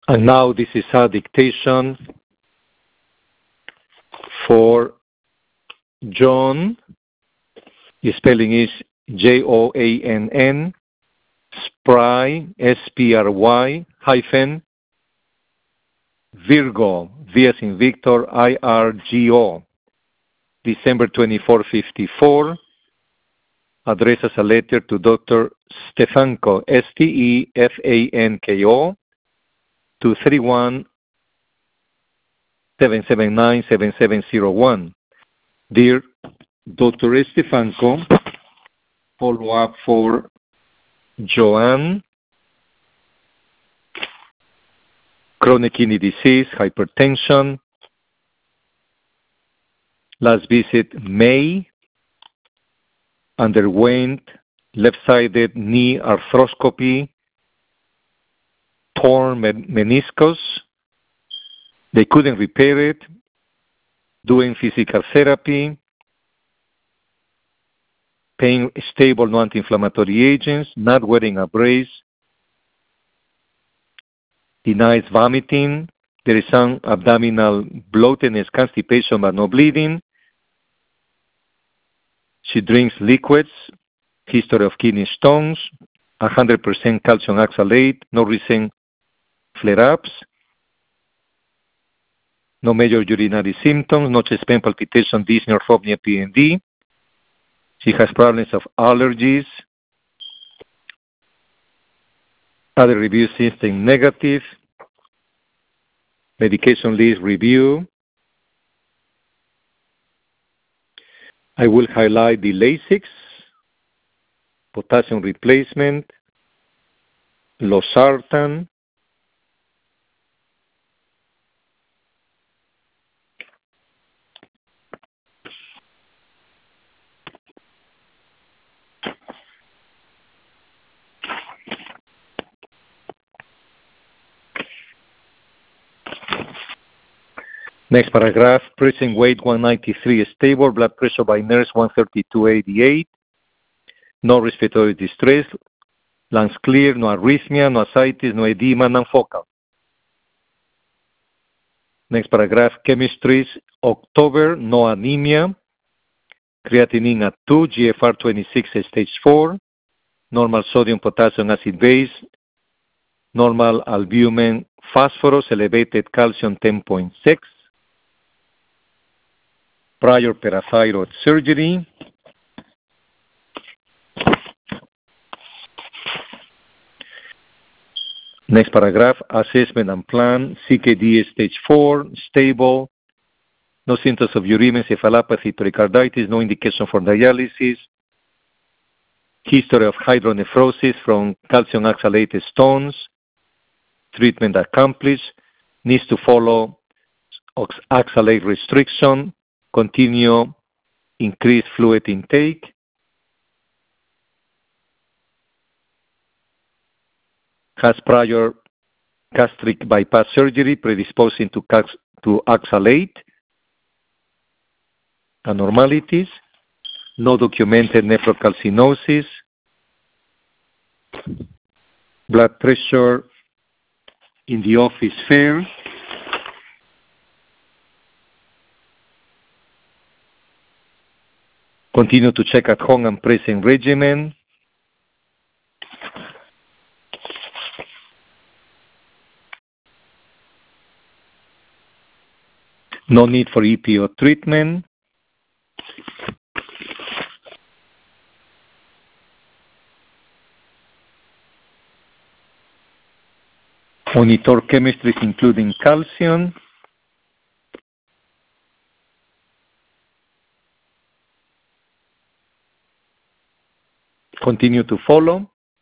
And now this is a dictation for John. The spelling is Joann, Spry, Spry, hyphen, Virgo, V as in Victor, IRGO, December 24, 54. Address as a letter to Dr. Stefanko, Stefanko, 231-779-7701. Dear Dr. Stefanko, follow up for Joanne, chronic kidney disease, hypertension. Last visit May, underwent left-sided knee arthroscopy, torn meniscus. They couldn't repair it, doing physical therapy, pain stable, no anti-inflammatory agents, not wearing a brace, denies vomiting. There is some abdominal bloatedness, constipation, but no bleeding. She drinks liquids, history of kidney stones, 100% calcium oxalate, no recent flare-ups, no major urinary symptoms, no chest pain, palpitation, dyspnea, orthopnea, PND. She has problems of allergies. Other reviews system negative. Medication list review. I will highlight the Lasix, potassium replacement, losartan, next paragraph, present weight 193 stable, blood pressure by nurse 132/88, no respiratory distress, lungs clear, no arrhythmia, no ascites, no edema, non-focal. Next paragraph, chemistries, October, no anemia, creatinine at 2, GFR 26 stage 4, normal sodium potassium acid base, normal albumin phosphorus, elevated calcium 10.6, prior parathyroid surgery. Next paragraph, assessment and plan, CKD stage 4, stable, no symptoms of uremia, encephalopathy, pericarditis, no indication for dialysis, history of hydronephrosis from calcium oxalate stones, treatment accomplished, needs to follow oxalate restriction, continue increased fluid intake. Has prior gastric bypass surgery predisposing to oxalate, abnormalities, no documented nephrocalcinosis, blood pressure in the office fair, continue to check at home and present regimen, no need for EPO treatment, monitor chemistries including calcium, continue to follow.